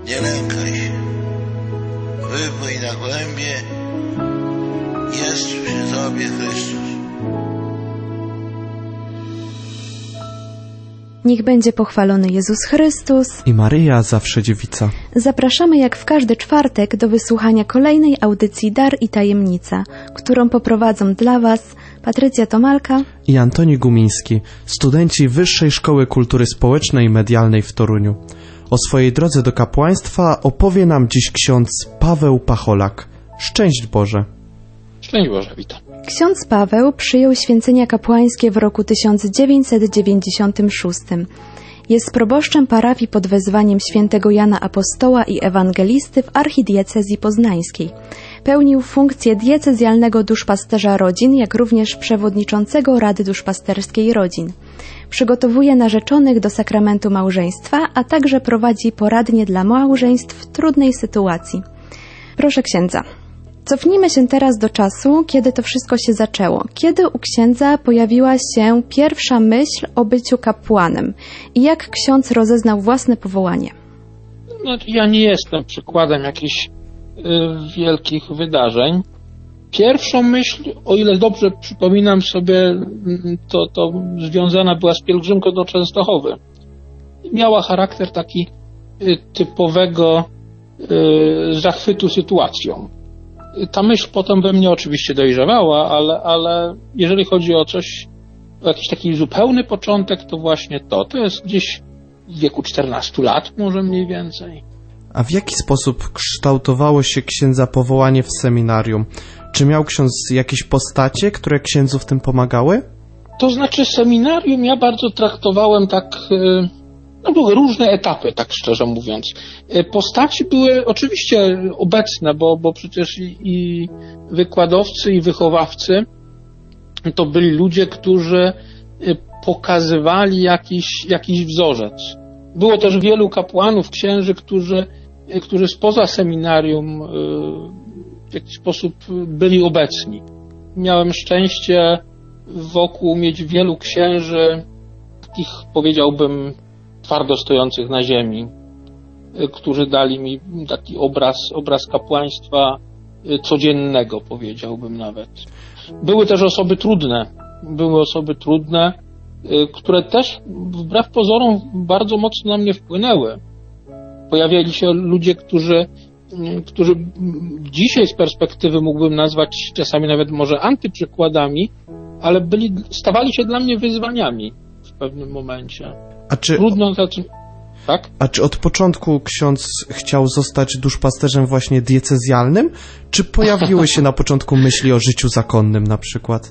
Nie lękaj się, wypłyń na głębie, jest przy tobie Chrystus. Niech będzie pochwalony Jezus Chrystus i Maryja zawsze dziewica. Zapraszamy jak w każdy czwartek do wysłuchania kolejnej audycji Dar i Tajemnica, którą poprowadzą dla Was Patrycja Tomalka i Antoni Gumiński, studenci Wyższej Szkoły Kultury Społecznej i Medialnej w Toruniu. O swojej drodze do kapłaństwa opowie nam dziś ksiądz Paweł Pacholak. Szczęść Boże. Szczęść Boże, witam. Ksiądz Paweł przyjął święcenia kapłańskie w roku 1996. Jest proboszczem parafii pod wezwaniem świętego Jana Apostoła i Ewangelisty w archidiecezji poznańskiej. Pełnił funkcję diecezjalnego duszpasterza rodzin, jak również przewodniczącego Rady Duszpasterskiej Rodzin. Przygotowuje narzeczonych do sakramentu małżeństwa, a także prowadzi poradnie dla małżeństw w trudnej sytuacji. Proszę księdza, cofnijmy się teraz do czasu, kiedy to wszystko się zaczęło. Kiedy u księdza pojawiła się pierwsza myśl o byciu kapłanem i jak ksiądz rozeznał własne powołanie? Ja nie jestem przykładem jakichś wielkich wydarzeń. Pierwszą myśl, o ile dobrze przypominam sobie, to związana była z pielgrzymką do Częstochowy. Miała charakter taki typowego zachwytu sytuacją. Ta myśl potem we mnie oczywiście dojrzewała, ale jeżeli chodzi o coś, o jakiś taki zupełny początek, to właśnie to jest gdzieś w wieku 14 lat, może mniej więcej. A w jaki sposób kształtowało się księdza powołanie w seminarium? Czy miał ksiądz jakieś postacie, które księdzu w tym pomagały? To znaczy seminarium ja bardzo traktowałem tak, były różne etapy, tak szczerze mówiąc. Postaci były oczywiście obecne, bo przecież i wykładowcy, i wychowawcy to byli ludzie, którzy pokazywali jakiś wzorzec. Było też wielu kapłanów, księży, którzy spoza seminarium w jakiś sposób byli obecni. Miałem szczęście wokół mieć wielu księży, takich powiedziałbym twardo stojących na ziemi, którzy dali mi taki obraz kapłaństwa codziennego, powiedziałbym nawet. Były też osoby trudne, które też wbrew pozorom bardzo mocno na mnie wpłynęły. Pojawiali się ludzie, którzy dzisiaj z perspektywy mógłbym nazwać czasami nawet może antyprzykładami, ale stawali się dla mnie wyzwaniami w pewnym momencie. A czy od początku ksiądz chciał zostać duszpasterzem właśnie diecezjalnym, czy pojawiły się na początku myśli o życiu zakonnym na przykład?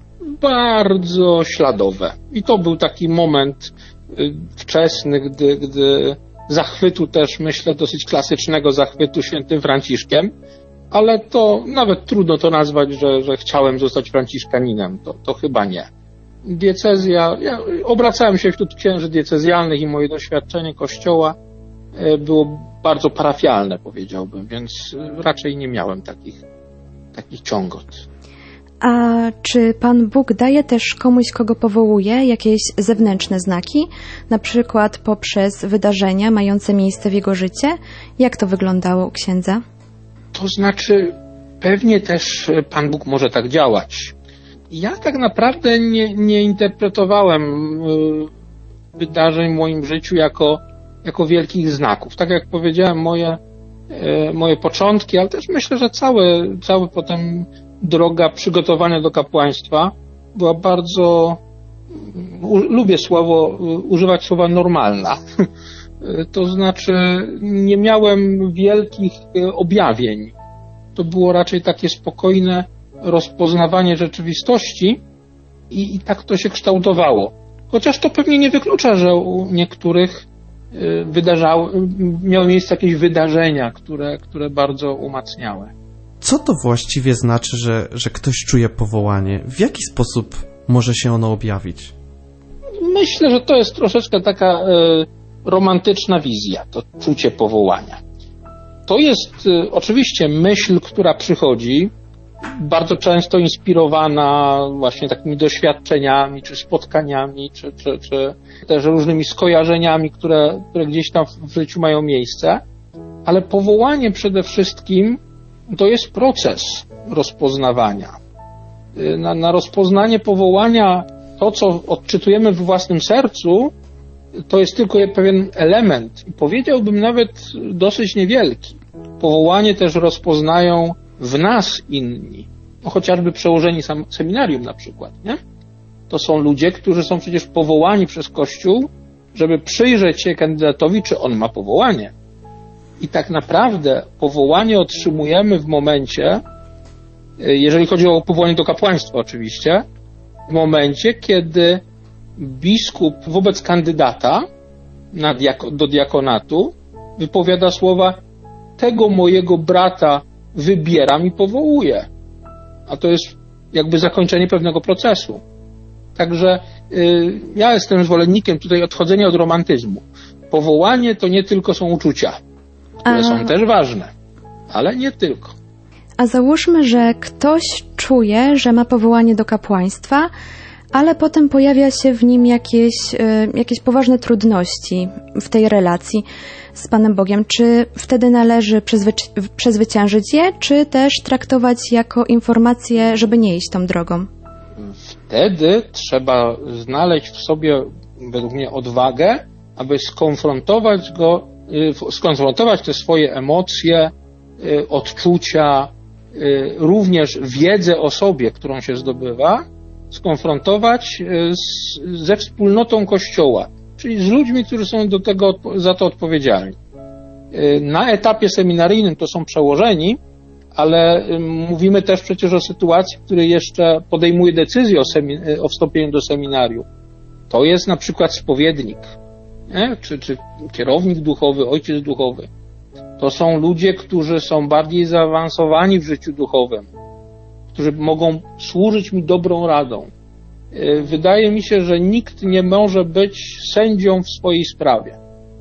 Bardzo śladowe. I to był taki moment wczesny, gdy zachwytu też, myślę, dosyć klasycznego zachwytu świętym Franciszkiem, ale to nawet trudno to nazwać, że chciałem zostać franciszkaninem. To chyba nie. Diecezja, ja obracałem się wśród księży diecezjalnych i moje doświadczenie Kościoła było bardzo parafialne, powiedziałbym, więc raczej nie miałem takich ciągot. A czy Pan Bóg daje też komuś, kogo powołuje, jakieś zewnętrzne znaki, na przykład poprzez wydarzenia mające miejsce w jego życie? Jak to wyglądało u księdza? To znaczy, pewnie też Pan Bóg może tak działać. Ja tak naprawdę nie interpretowałem wydarzeń w moim życiu jako wielkich znaków. Tak jak powiedziałem, moje początki, ale też myślę, że cały potem droga przygotowania do kapłaństwa była bardzo, lubię używać słowa normalna. To znaczy nie miałem wielkich objawień. To było raczej takie spokojne rozpoznawanie rzeczywistości i tak to się kształtowało. Chociaż to pewnie nie wyklucza, że u niektórych miały miejsce jakieś wydarzenia, które bardzo umacniały. Co to właściwie znaczy, że ktoś czuje powołanie? W jaki sposób może się ono objawić? Myślę, że to jest troszeczkę taka romantyczna wizja, to czucie powołania. To jest oczywiście myśl, która przychodzi, bardzo często inspirowana właśnie takimi doświadczeniami, czy spotkaniami, czy też różnymi skojarzeniami, które gdzieś tam w życiu mają miejsce. Ale powołanie przede wszystkim to jest proces rozpoznawania. Na rozpoznanie powołania, to co odczytujemy w własnym sercu, to jest tylko pewien element. I powiedziałbym nawet dosyć niewielki. Powołanie też rozpoznają w nas inni. No, chociażby przełożeni seminarium na przykład, nie? To są ludzie, którzy są przecież powołani przez Kościół, żeby przyjrzeć się kandydatowi, czy on ma powołanie. I tak naprawdę powołanie otrzymujemy w momencie, jeżeli chodzi o powołanie do kapłaństwa oczywiście, w momencie, kiedy biskup wobec kandydata do diakonatu wypowiada słowa: tego mojego brata wybieram i powołuję. A to jest jakby zakończenie pewnego procesu. Także ja jestem zwolennikiem tutaj odchodzenia od romantyzmu. Powołanie to nie tylko są uczucia, które są też ważne, ale nie tylko. A załóżmy, że ktoś czuje, że ma powołanie do kapłaństwa, ale potem pojawia się w nim jakieś poważne trudności w tej relacji z Panem Bogiem. Czy wtedy należy przezwyciężyć je, czy też traktować jako informację, żeby nie iść tą drogą? Wtedy trzeba znaleźć w sobie, według mnie, odwagę, aby skonfrontować te swoje emocje, odczucia, również wiedzę o sobie, którą się zdobywa, skonfrontować ze wspólnotą Kościoła, czyli z ludźmi, którzy są za to odpowiedzialni. Na etapie seminaryjnym to są przełożeni, ale mówimy też przecież o sytuacji, w której jeszcze podejmuje decyzję o wstąpieniu do seminarium. To jest na przykład spowiednik, nie? Czy kierownik duchowy, ojciec duchowy. To są ludzie, którzy są bardziej zaawansowani w życiu duchowym, którzy mogą służyć mi dobrą radą. Wydaje mi się, że nikt nie może być sędzią w swojej sprawie.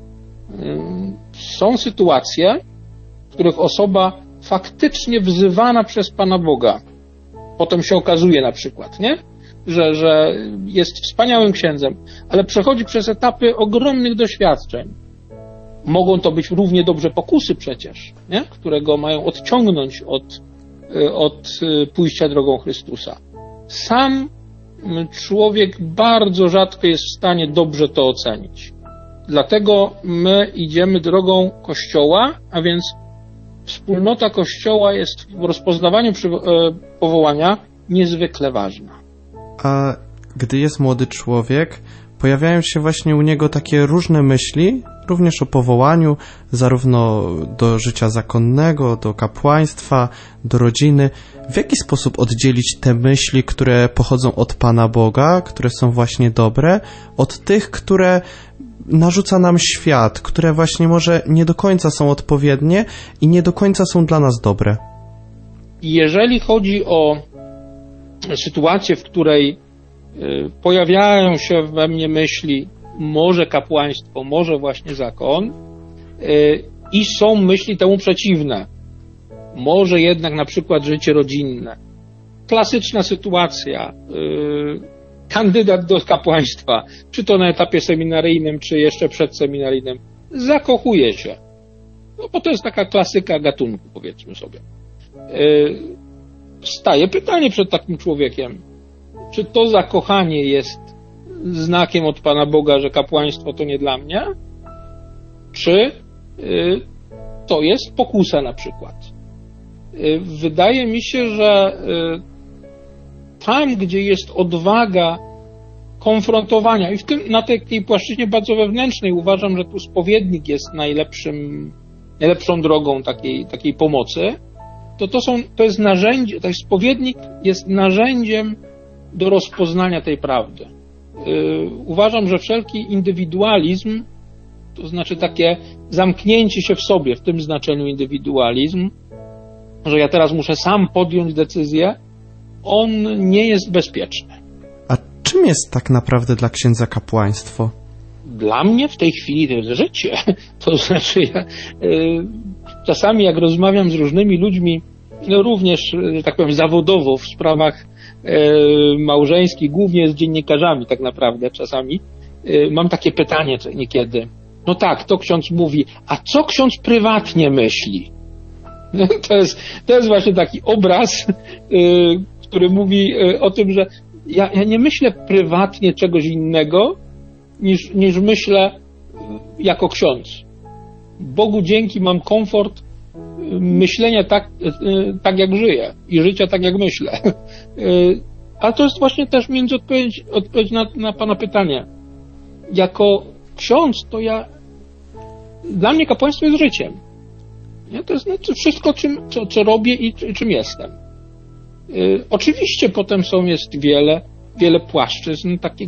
Są sytuacje, w których osoba faktycznie wzywana przez Pana Boga, potem się okazuje na przykład, nie? Że jest wspaniałym księdzem, ale przechodzi przez etapy ogromnych doświadczeń. Mogą to być równie dobrze pokusy przecież, nie? Które go mają odciągnąć od pójścia drogą Chrystusa. Sam człowiek bardzo rzadko jest w stanie dobrze to ocenić. Dlatego my idziemy drogą Kościoła, a więc wspólnota Kościoła jest w rozpoznawaniu powołania niezwykle ważna. A gdy jest młody człowiek, pojawiają się właśnie u niego takie różne myśli, również o powołaniu, zarówno do życia zakonnego, do kapłaństwa, do rodziny. W jaki sposób oddzielić te myśli, które pochodzą od Pana Boga, które są właśnie dobre, od tych, które narzuca nam świat, które właśnie może nie do końca są odpowiednie i nie do końca są dla nas dobre? Jeżeli chodzi o sytuację, w której pojawiają się we mnie myśli, może kapłaństwo, może właśnie zakon, i są myśli temu przeciwne, może jednak na przykład życie rodzinne. Klasyczna sytuacja, kandydat do kapłaństwa, czy to na etapie seminaryjnym, czy jeszcze przedseminaryjnym, zakochuje się. No bo to jest taka klasyka gatunku, powiedzmy sobie. Staje pytanie przed takim człowiekiem, czy to zakochanie jest znakiem od Pana Boga, że kapłaństwo to nie dla mnie? Czy to jest pokusa na przykład? Wydaje mi się, że tam, gdzie jest odwaga konfrontowania i na takiej płaszczyźnie bardzo wewnętrznej uważam, że tu spowiednik jest najlepszą drogą takiej pomocy, to jest narzędzie, spowiednik jest narzędziem do rozpoznania tej prawdy. Uważam, że wszelki indywidualizm, to znaczy takie zamknięcie się w sobie, w tym znaczeniu indywidualizm, że ja teraz muszę sam podjąć decyzję, on nie jest bezpieczny. A czym jest tak naprawdę dla księdza kapłaństwo? Dla mnie w tej chwili to jest życie. To znaczy ja czasami jak rozmawiam z różnymi ludźmi, no również, że tak powiem, zawodowo w sprawach małżeńskich, głównie z dziennikarzami tak naprawdę czasami, mam takie pytanie niekiedy. no tak, to ksiądz mówi, a co ksiądz prywatnie myśli? To jest właśnie taki obraz, który mówi o tym, że ja nie myślę prywatnie czegoś innego, niż myślę jako ksiądz. Bogu dzięki mam komfort myślenia tak jak żyję i życia tak jak myślę. Ale to jest właśnie też między odpowiedź na pana pytanie. Jako ksiądz to dla mnie kapłaństwo jest życiem. Nie? To jest wszystko, co robię i czym jestem. Oczywiście potem jest wiele płaszczyzn takich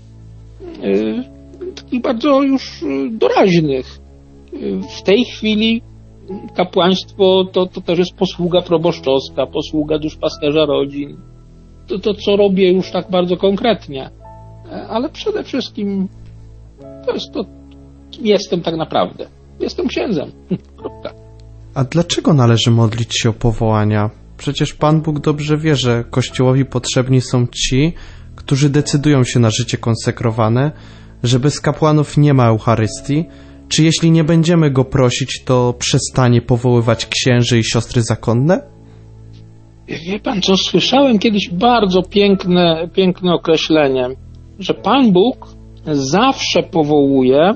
bardzo już doraźnych. W tej chwili kapłaństwo to też jest posługa proboszczowska, posługa duszpasterza rodzin. To co robię już tak bardzo konkretnie. Ale przede wszystkim to jest to, kim jestem tak naprawdę. Jestem księdzem. Kropka. A dlaczego należy modlić się o powołania? Przecież Pan Bóg dobrze wie, że Kościołowi potrzebni są ci, którzy decydują się na życie konsekrowane, że bez kapłanów nie ma Eucharystii. Czy jeśli nie będziemy go prosić, to przestanie powoływać księży i siostry zakonne? Wie pan co, słyszałem kiedyś bardzo piękne określenie, że Pan Bóg zawsze powołuje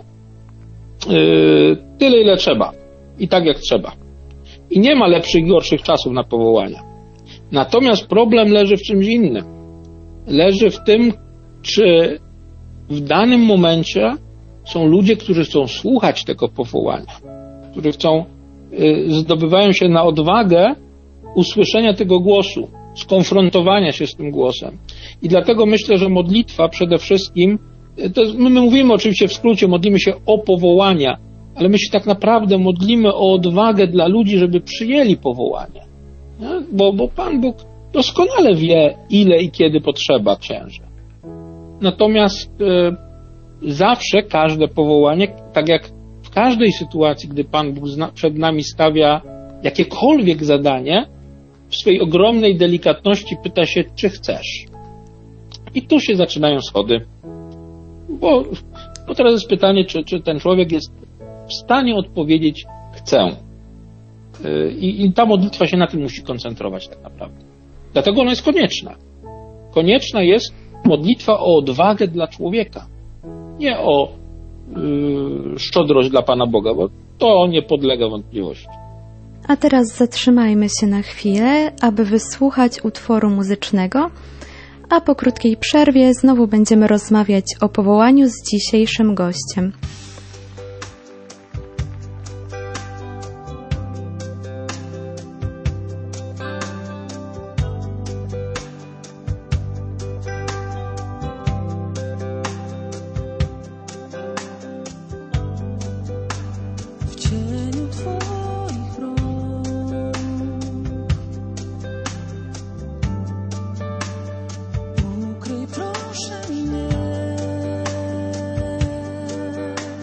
tyle, ile trzeba i tak jak trzeba. I nie ma lepszych i gorszych czasów na powołania. Natomiast problem leży w czymś innym. Leży w tym, czy w danym momencie są ludzie, którzy chcą słuchać tego powołania, którzy zdobywają się na odwagę usłyszenia tego głosu, skonfrontowania się z tym głosem. I dlatego myślę, że modlitwa przede wszystkim, my mówimy oczywiście w skrócie, modlimy się o powołania, ale my się tak naprawdę modlimy o odwagę dla ludzi, żeby przyjęli powołanie. Bo Pan Bóg doskonale wie, ile i kiedy potrzeba księży. Natomiast zawsze każde powołanie, tak jak w każdej sytuacji, gdy Pan Bóg przed nami stawia jakiekolwiek zadanie, w swojej ogromnej delikatności pyta się, czy chcesz. I tu się zaczynają schody. Bo teraz jest pytanie, czy ten człowiek jest w stanie odpowiedzieć chcę. I ta modlitwa się na tym musi koncentrować tak naprawdę. Dlatego ona jest konieczna. Konieczna jest modlitwa o odwagę dla człowieka. Nie o szczodrość dla Pana Boga, bo to nie podlega wątpliwości. A teraz zatrzymajmy się na chwilę, aby wysłuchać utworu muzycznego, a po krótkiej przerwie znowu będziemy rozmawiać o powołaniu z dzisiejszym gościem. Ukryj proszę mnie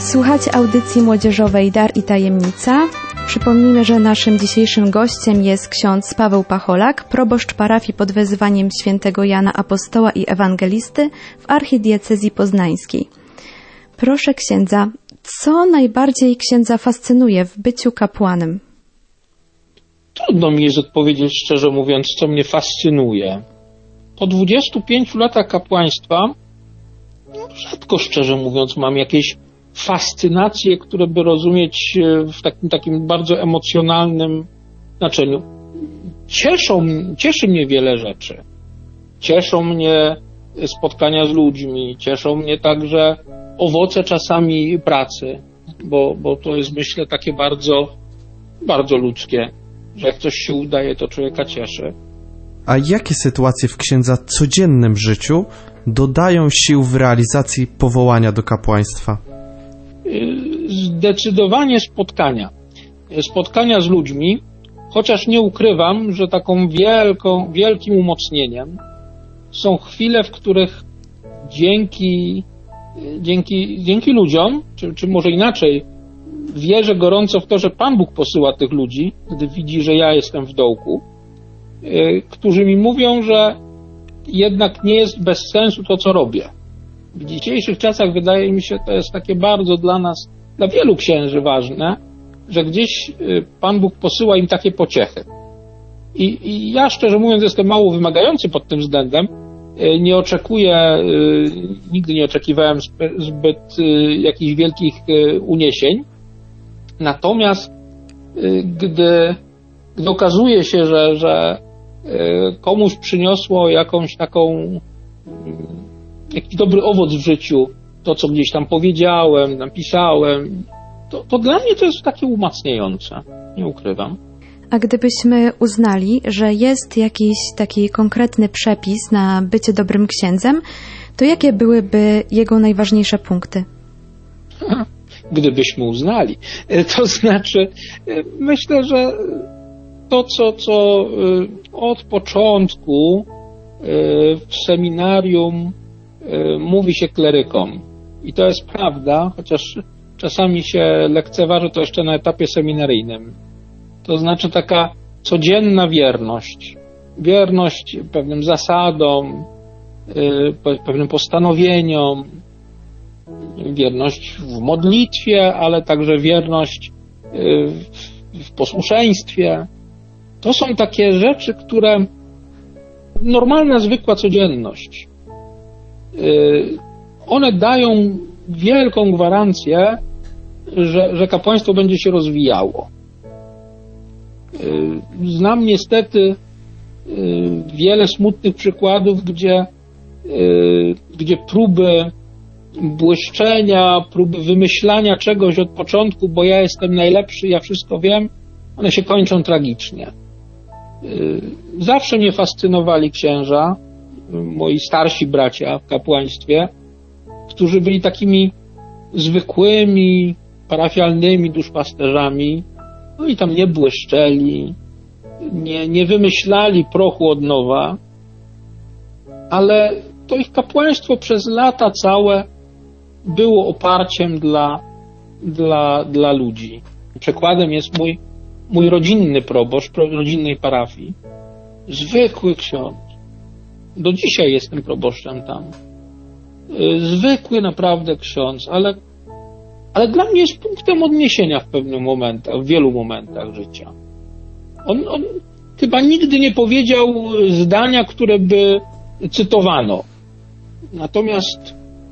Słuchacie audycji młodzieżowej Dar i Tajemnica. Przypomnijmy, że naszym dzisiejszym gościem jest ksiądz Paweł Pacholak, proboszcz parafii pod wezwaniem świętego Jana Apostoła i Ewangelisty w archidiecezji poznańskiej. Proszę księdza, co najbardziej księdza fascynuje w byciu kapłanem? Trudno mi jest odpowiedzieć, szczerze mówiąc, co mnie fascynuje. Po 25 latach kapłaństwa rzadko, szczerze mówiąc, mam jakieś fascynacje, które by rozumieć w takim bardzo emocjonalnym znaczeniu. Cieszy mnie wiele rzeczy. Cieszą mnie spotkania z ludźmi, cieszą mnie także owoce czasami pracy, bo to jest, myślę, takie bardzo, bardzo ludzkie, że jak coś się udaje, to człowieka cieszy. A jakie sytuacje w księdza codziennym życiu dodają sił w realizacji powołania do kapłaństwa? Zdecydowanie spotkania z ludźmi, chociaż nie ukrywam, że taką wielkim umocnieniem są chwile, w których dzięki ludziom, czy może inaczej, wierzę gorąco w to, że Pan Bóg posyła tych ludzi, gdy widzi, że ja jestem w dołku, którzy mi mówią, że jednak nie jest bez sensu to, co robię. W dzisiejszych czasach wydaje mi się, to jest takie bardzo dla nas, dla wielu księży ważne, że gdzieś Pan Bóg posyła im takie pociechy. I ja, szczerze mówiąc, jestem mało wymagający pod tym względem. Nie oczekuję, nigdy nie oczekiwałem zbyt jakichś wielkich uniesień. Natomiast gdy okazuje się, że komuś przyniosło jakąś taką, jakiś dobry owoc w życiu, to co gdzieś tam powiedziałem, napisałem, to dla mnie to jest takie umacniające, nie ukrywam. A gdybyśmy uznali, że jest jakiś taki konkretny przepis na bycie dobrym księdzem, to jakie byłyby jego najważniejsze punkty? Gdybyśmy uznali. To znaczy, myślę, że to, co od początku w seminarium mówi się klerykom. I to jest prawda, chociaż czasami się lekceważy to jeszcze na etapie seminaryjnym. To znaczy taka codzienna wierność. Wierność pewnym zasadom, pewnym postanowieniom, wierność w modlitwie, ale także wierność w posłuszeństwie. To są takie rzeczy, które normalna, zwykła codzienność. One dają wielką gwarancję, że kapłaństwo będzie się rozwijało. Znam niestety wiele smutnych przykładów, gdzie próby błyszczenia, próby wymyślania czegoś od początku, bo ja jestem najlepszy, ja wszystko wiem, one się kończą tragicznie. Zawsze mnie fascynowali księża, moi starsi bracia w kapłaństwie, którzy byli takimi zwykłymi, parafialnymi duszpasterzami, no i tam nie błyszczeli, nie wymyślali prochu od nowa, ale to ich kapłaństwo przez lata całe było oparciem dla ludzi. Przykładem jest mój rodzinny proboszcz rodzinnej parafii. Zwykły ksiądz. Do dzisiaj jestem proboszczem tam. Zwykły naprawdę ksiądz, ale dla mnie jest punktem odniesienia w pewnych momentach, w wielu momentach życia. On chyba nigdy nie powiedział zdania, które by cytowano. Natomiast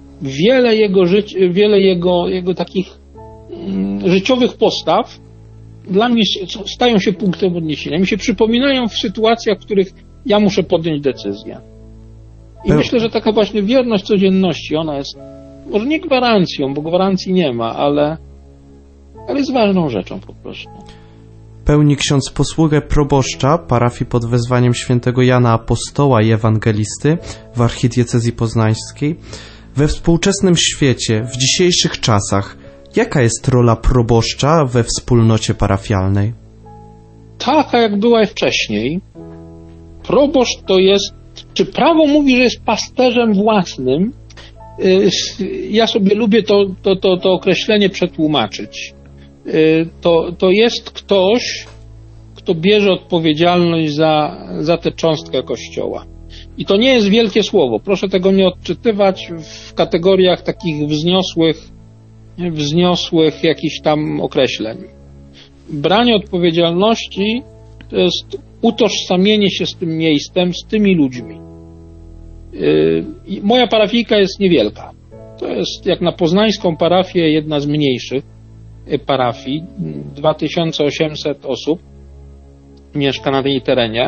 wiele jego takich życiowych postaw dla mnie stają się punktem odniesienia. Mi się przypominają w sytuacjach, w których ja muszę podjąć decyzję. I myślę, że taka właśnie wierność codzienności, ona jest może nie gwarancją, bo gwarancji nie ma, ale jest ważną rzeczą po prostu. Pełni ksiądz posługę proboszcza parafii pod wezwaniem świętego Jana Apostoła i Ewangelisty w archidiecezji poznańskiej. We współczesnym świecie, w dzisiejszych czasach, jaka jest rola proboszcza we wspólnocie parafialnej? Taka, jak była i wcześniej. Proboszcz to jest, czy prawo mówi, że jest pasterzem własnym, Ja sobie lubię to określenie przetłumaczyć. To jest ktoś, kto bierze odpowiedzialność za tę cząstkę Kościoła. I to nie jest wielkie słowo. Proszę tego nie odczytywać w kategoriach takich wzniosłych jakichś tam określeń. Branie odpowiedzialności to jest utożsamienie się z tym miejscem, z tymi ludźmi. Moja parafijka jest niewielka. To jest jak na poznańską parafię jedna z mniejszych parafii. 2800 osób mieszka na tej terenie.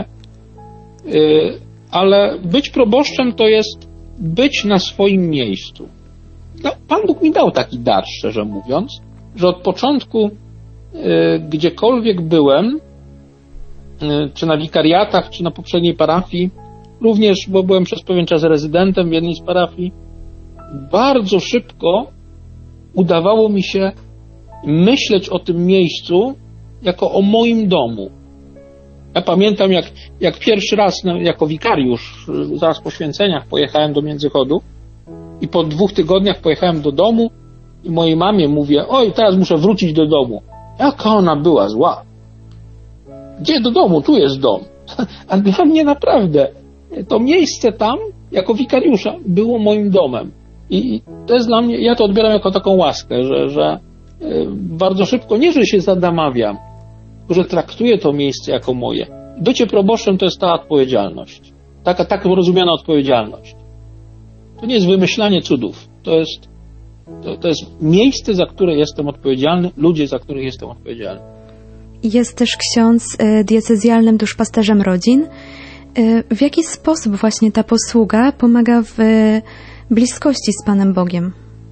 Ale być proboszczem to jest być na swoim miejscu. No, Pan Bóg mi dał taki dar, szczerze mówiąc, że od początku gdziekolwiek byłem, czy na wikariatach, czy na poprzedniej parafii, również, bo byłem przez pewien czas rezydentem w jednej z parafii, bardzo szybko udawało mi się myśleć o tym miejscu jako o moim domu. Ja pamiętam, jak pierwszy raz jako wikariusz, zaraz po święceniach, pojechałem do Międzychodu i po 2 tygodniach pojechałem do domu i mojej mamie mówię: oj, teraz muszę wrócić do domu. Jaka ona była zła. Gdzie do domu? Tu jest dom. A dla mnie naprawdę to miejsce tam, jako wikariusza, było moim domem. I to jest dla mnie, ja to odbieram jako taką łaskę, że bardzo szybko, nie że się zadamawiam, tylko że traktuję to miejsce jako moje. Bycie proboszczem to jest ta odpowiedzialność. Tak rozumiana odpowiedzialność. To nie jest wymyślanie cudów. To jest miejsce, za które jestem odpowiedzialny, ludzie, za których jestem odpowiedzialny. Jest też ksiądz diecezjalnym duszpasterzem rodzin. W jaki sposób właśnie ta posługa pomaga w bliskości z Panem Bogiem?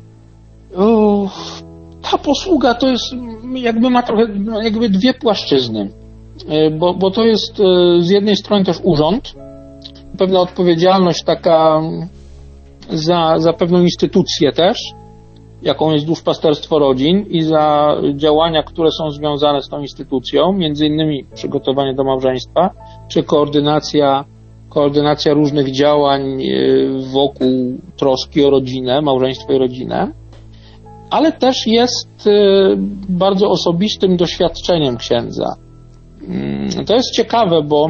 Ta posługa to jest ma trochę dwie płaszczyzny, bo to jest z jednej strony też urząd, pewna odpowiedzialność taka za pewną instytucję też, jaką jest duszpasterstwo rodzin i za działania, które są związane z tą instytucją, między innymi przygotowanie do małżeństwa, czy koordynacja różnych działań wokół troski o rodzinę, małżeństwo i rodzinę, ale też jest bardzo osobistym doświadczeniem księdza. To jest ciekawe, bo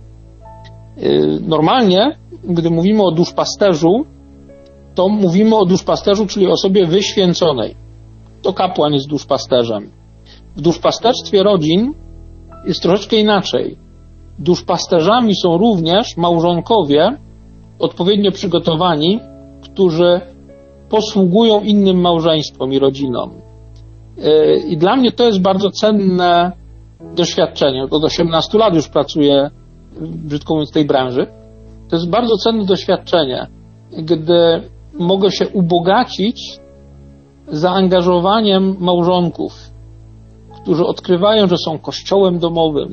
normalnie, gdy mówimy o duszpasterzu, to mówimy o duszpasterzu, czyli osobie wyświęconej. To kapłan jest duszpasterzem. W duszpasterstwie rodzin jest troszeczkę inaczej. Duszpasterzami są również małżonkowie odpowiednio przygotowani, którzy posługują innym małżeństwom i rodzinom. I dla mnie to jest bardzo cenne doświadczenie. Od 18 lat już pracuję, brzydko mówiąc, w tej branży. To jest bardzo cenne doświadczenie, gdy mogę się ubogacić zaangażowaniem małżonków, którzy odkrywają, że są kościołem domowym,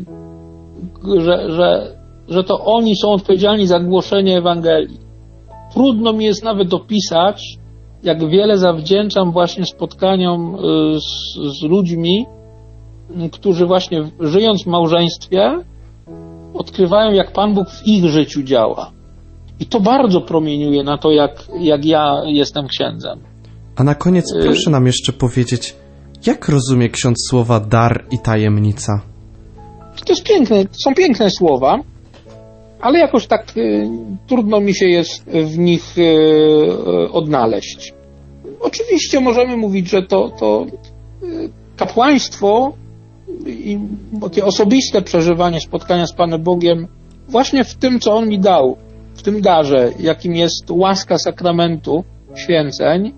że to oni są odpowiedzialni za głoszenie Ewangelii. Trudno mi jest nawet opisać, jak wiele zawdzięczam właśnie spotkaniom z ludźmi, którzy właśnie żyjąc w małżeństwie odkrywają, jak Pan Bóg w ich życiu działa. I to bardzo promieniuje na to, jak ja jestem księdzem. A na koniec proszę nam jeszcze powiedzieć, jak rozumie ksiądz słowa dar i tajemnica? To jest piękne, to są piękne słowa, ale jakoś tak trudno mi się jest w nich odnaleźć. Oczywiście możemy mówić, że to kapłaństwo i takie osobiste przeżywanie spotkania z Panem Bogiem właśnie w tym, co On mi dał, w tym darze, jakim jest łaska sakramentu święceń,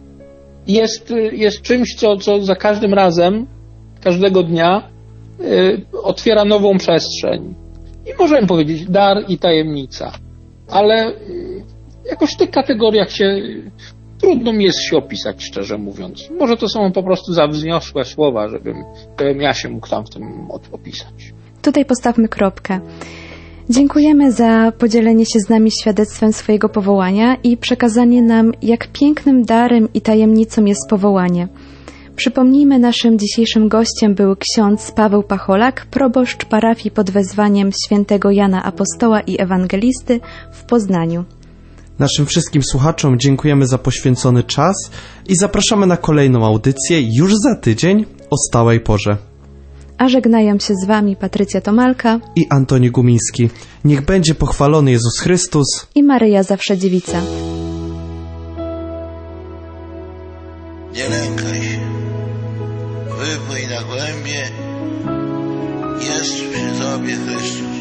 jest czymś, co za każdym razem, każdego dnia otwiera nową przestrzeń. I możemy powiedzieć dar i tajemnica. Ale jakoś w tych kategoriach trudno mi jest się opisać, szczerze mówiąc. Może to są po prostu za wzniosłe słowa, żebym ja się mógł tam w tym opisać. Tutaj postawmy kropkę. Dziękujemy za podzielenie się z nami świadectwem swojego powołania i przekazanie nam, jak pięknym darem i tajemnicą jest powołanie. Przypomnijmy, naszym dzisiejszym gościem był ksiądz Paweł Pacholak, proboszcz parafii pod wezwaniem świętego Jana Apostoła i Ewangelisty w Poznaniu. Naszym wszystkim słuchaczom dziękujemy za poświęcony czas i zapraszamy na kolejną audycję już za tydzień o stałej porze. A żegnają się z Wami Patrycja Tomalka i Antoni Gumiński. Niech będzie pochwalony Jezus Chrystus i Maryja Zawsze Dziewica. Nie lękaj się, wypłyń na głębie, jest przy Tobie Chrystus.